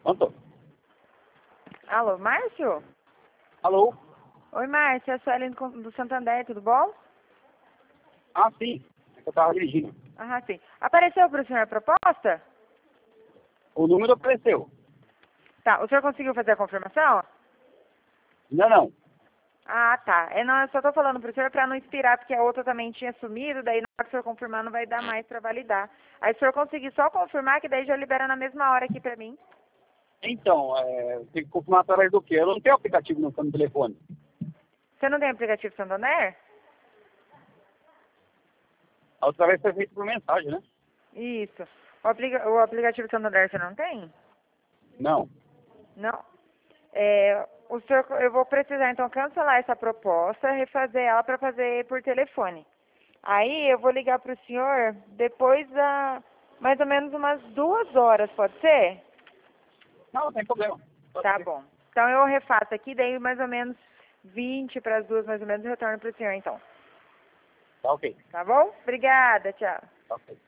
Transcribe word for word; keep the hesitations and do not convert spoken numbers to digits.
Pronto. Alô, Márcio? Alô? Oi, Márcio, é a Suelen do do Santander, tudo bom? Ah, sim. É que eu estava dirigindo. Ah, sim. Apareceu para o senhor a proposta? O número apareceu. Tá, o senhor conseguiu fazer a confirmação? Não, não. Ah, tá. É, não, eu só tô falando pro senhor para não inspirar, porque a outra também tinha sumido, daí na hora que o senhor confirmar não vai dar mais para validar. Aí se o senhor conseguir só confirmar, que daí já libera na mesma hora aqui para mim. Então, é, tem que confirmar através do quê? Eu não tenho aplicativo no, no telefone. Você não tem aplicativo Santander? A outra vez foi feito por mensagem, né? Isso. O, aplica o aplicativo Santander você não tem? Não. Não. É, o senhor, eu vou precisar então cancelar essa proposta, refazer ela para fazer por telefone. Aí eu vou ligar para o senhor depois da mais ou menos umas duas horas, pode ser? Não, não tem problema. Pode Tá ser. bom. Então eu refaço aqui, daí mais ou menos vinte para as duas mais ou menos eu retorno para o senhor então. Tá ok. Tá bom? Obrigada, tchau. Tá ok.